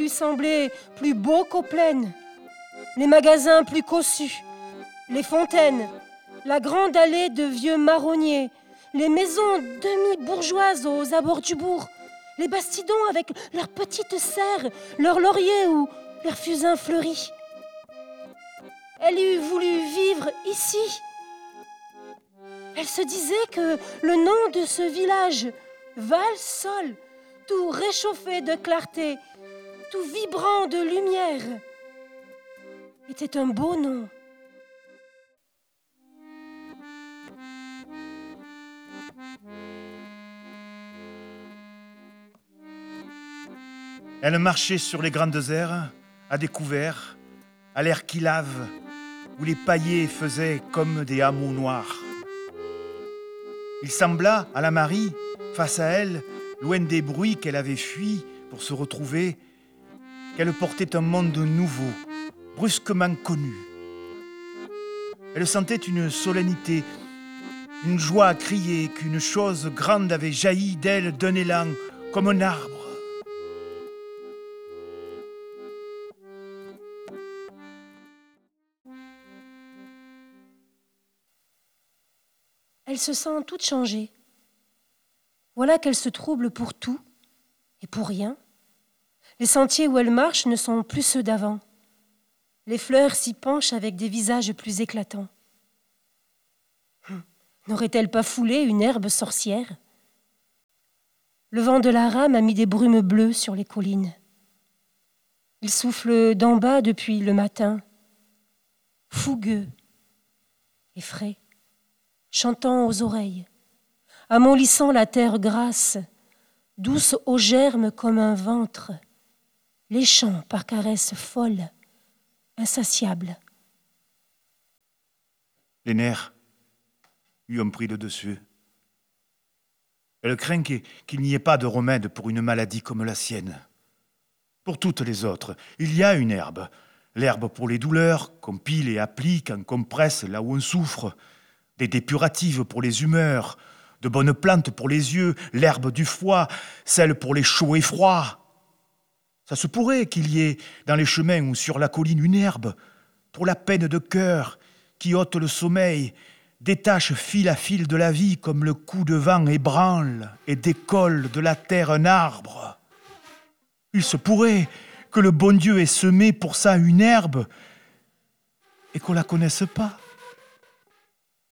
lui semblaient plus beaux qu'aux plaines. Les magasins plus cossus, les fontaines, la grande allée de vieux marronniers, les maisons demi-bourgeoises aux abords du bourg, les bastidons avec leurs petites serres, leurs lauriers ou leurs fusains fleuris. Elle eût voulu vivre ici. Elle se disait que le nom de ce village, Val-Sol, tout réchauffé de clarté, tout vibrant de lumière, était un beau nom. Elle marchait sur les grandes aires, à découvert, à l'air qui lave, où les paillets faisaient comme des hameaux noirs. Il sembla à la Marie, face à elle, loin des bruits qu'elle avait fuis pour se retrouver, qu'elle portait un monde nouveau, brusquement connu. Elle sentait une solennité, une joie à crier qu'une chose grande avait jailli d'elle d'un élan, comme un arbre. Elle se sent toute changée. Voilà qu'elle se trouble pour tout et pour rien. Les sentiers où elle marche ne sont plus ceux d'avant. Les fleurs s'y penchent avec des visages plus éclatants. N'aurait-elle pas foulé une herbe sorcière ? Le vent de la rame a mis des brumes bleues sur les collines. Il souffle d'en bas depuis le matin, fougueux et frais, chantant aux oreilles, amollissant la terre grasse, douce aux germes comme un ventre, léchant par caresses folles, insatiables. Les nerfs lui ont pris le dessus. Elle craint qu'il n'y ait pas de remède pour une maladie comme la sienne. Pour toutes les autres, il y a une herbe. L'herbe pour les douleurs, qu'on pile et applique en compresse là où on souffre. Des dépuratives pour les humeurs, de bonnes plantes pour les yeux, l'herbe du foie, celle pour les chauds et froids. Ça se pourrait qu'il y ait dans les chemins ou sur la colline une herbe pour la peine de cœur qui ôte le sommeil, détache fil à fil de la vie comme le coup de vent ébranle et décolle de la terre un arbre. Il se pourrait que le bon Dieu ait semé pour ça une herbe et qu'on la connaisse pas.